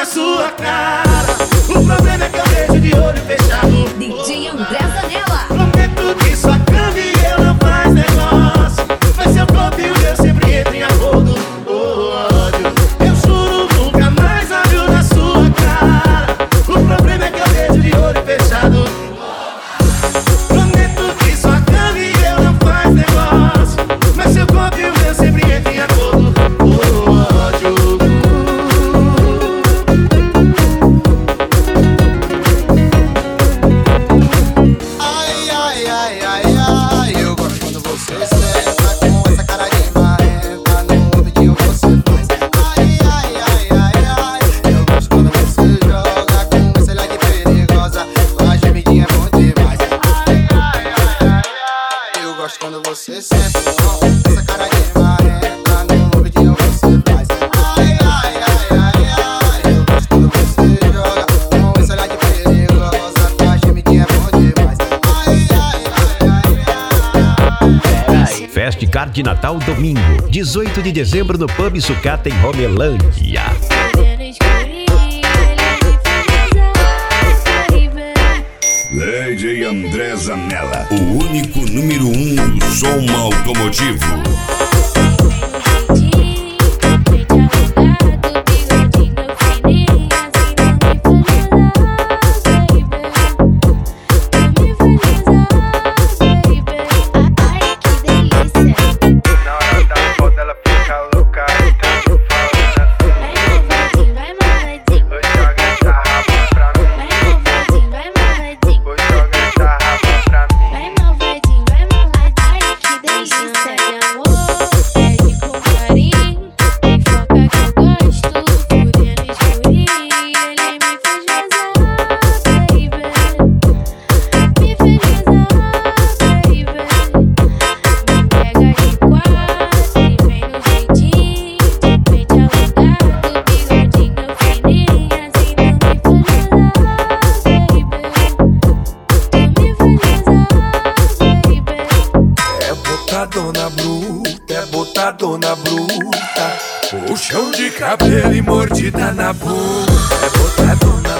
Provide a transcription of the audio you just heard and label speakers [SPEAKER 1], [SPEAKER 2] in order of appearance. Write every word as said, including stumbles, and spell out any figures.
[SPEAKER 1] na sua cara. O problema é que eu vejo de olho fechado.
[SPEAKER 2] D J André Zanella.
[SPEAKER 1] Prometo que sua cama e eu não faz negócio, mas seu corpo e o meu sempre entra em acordo. Oh, ódio, eu juro nunca mais olho na sua cara. O problema é que eu vejo de olho fechado. Prometo que sua cama e eu não faz negócio, mas seu corpo e o meu sempre entra em acordo. Oh, ódio.
[SPEAKER 3] Ai, ai, ai, ai, ai, eu gosto quando você senta com essa cara de marrenta, no ouvidinho você faz. Ai, ai, ai, ai, ai, eu gosto quando você joga com esse olhar de perigosa, a gemidinha é bom demais. Ai, ai, ai, ai, ai, eu gosto quando você senta com essa cara de marrenta, no ouvidinho você faz. Ai, ai, ai, ai, ai, eu gosto quando você joga com esse olhar de perigosa, a gemidinha é bom demais. Ai, ai, ai, ai, ai.
[SPEAKER 4] Festicar de Natal domingo, dezoito de dezembro no Pub Sucata em Romelândia.
[SPEAKER 5] D J André Zanella, o único número um do som automotivo.
[SPEAKER 6] Botadona bruta, é botadona bruta, puxão de cabelo e mordida na boca. É botadona